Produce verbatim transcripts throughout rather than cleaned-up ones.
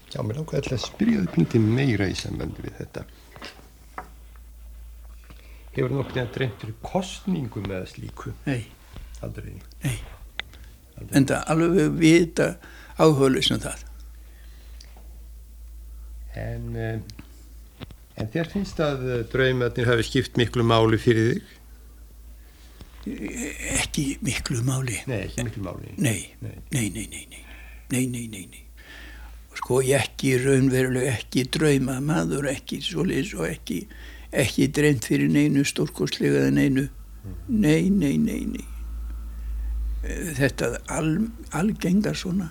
Já, mér langar alltaf að spyrja þig pínti meira í sambandi við þetta. Hefur nokkuð að dreymt fyrir kosningum eða slíku? Nei. Aldrei? Nei. Aldrei. En það alveg vita áhugalaus um það. En, en þér finnst að draumarnir hafi skipt miklu máli fyrir þig? Ekki miklu máli. Nei, ekki miklu máli. Nei, nei, nei, nei, nei, nei, nei, nei, nei. Sko ég ekki raunverulega ekki drauma maður, ekki svoleiðis og ekki, ekki dreymt fyrir neinu stórkostlega eða neinu. Nei, nei, nei, nei. Þetta al, algengar svona.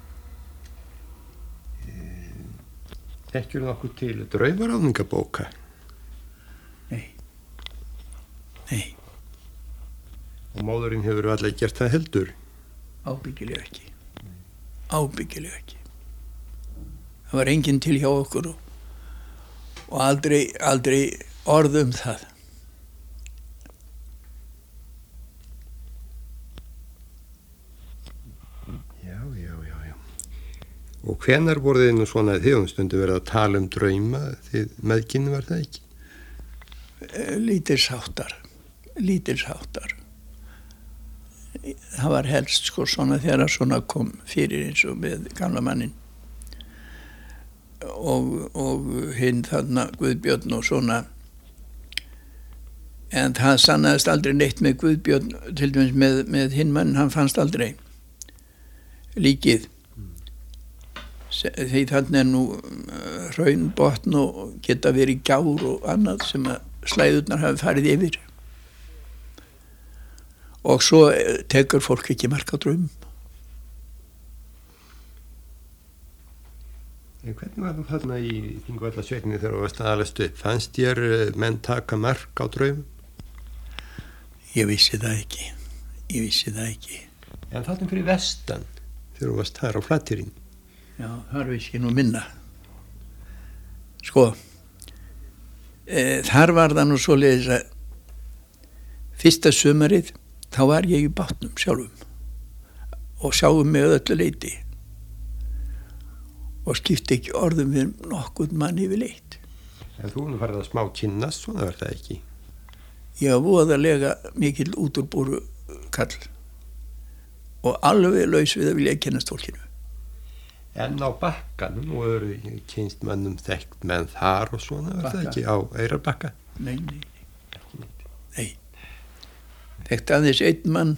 Þekkjur nokkuð til draumaráðningabóka? Nei. Nei. Og móðurinn hefur alveg gert það heldur? Ábyggilega ekki. Ábyggilega ekki. Það var enginn til hjá okkur og, og aldrei, aldrei orð um það. Já, já, já, já. Og hvenær voru þið nú svona þið um stundu verið að tala um drauma? Þið meðkynni var það ekki? Lítilsháttar. Lítilsháttar. Það var helst sko svona þegar svona kom fyrir eins og með gamla mannin. Og, og hinn þarna Guðbjörn og svona, en það sannaðist aldrei neitt með Guðbjörn, til dæmis með, með hinn mann, hann fannst aldrei líkið því þarna er nú hraunbotn og geta verið gjár og annað sem að slæðurnar hafi farið yfir og svo tekur fólk ekki mark á draum. En hvernig var þú þarna í Þingvallasveitinni þegar þú varst að alast upp? Fannst þér menn taka mark á draumum? Ég vissi það ekki. Ég vissi það ekki. En þarna fyrir vestan, þegar þú varst þar á Flateyrinni? Já, þar vissi ég nú minna. Sko, e, þar var það nú svoleiðis að fyrsta sumarið, þá var ég í bátnum sjálfum og sjáum mig öllu leyti. Og skipti ekki orðum við nokkurn mann yfir leitt. En þú nú farið að smá kynnast, svona var það ekki? Ég var voðalega mikill útúrbúru kall og alveg laus við að vilja kynnast fólkinu. En á Bakkanum, nú eru kynst mannum þekkt menn þar og svona, var það ekki á Eyrarbakka? Nei, nei, nei. Nei. Þekkt aðeins einn mann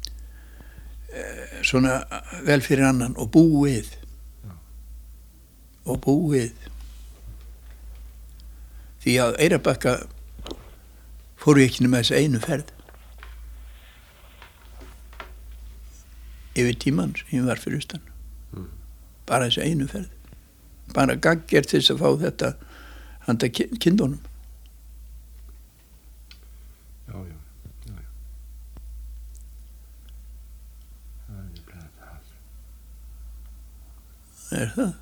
svona vel fyrir annan og búið. Og búið því að Eyrarbakka fóru ekki nema þess einu ferð yfir tímann sem ég var fyrir austan mm. bara þess einu ferð bara gaggjert þess að fá þetta handa kindunum. Já, já, já, já. Það er bara það. Er það?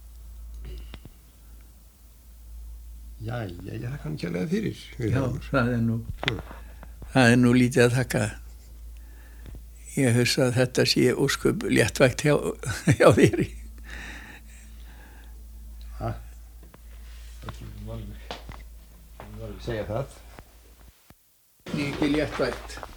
Já, já, já, það kann ekki alveg fyrir. Já, það er nú, mm. það er nú lítið að þakka. Ég hugsa að þetta sé ósköp léttvægt hjá, hjá þér. Hæ? Það var ekki segja það. Ekki léttvægt.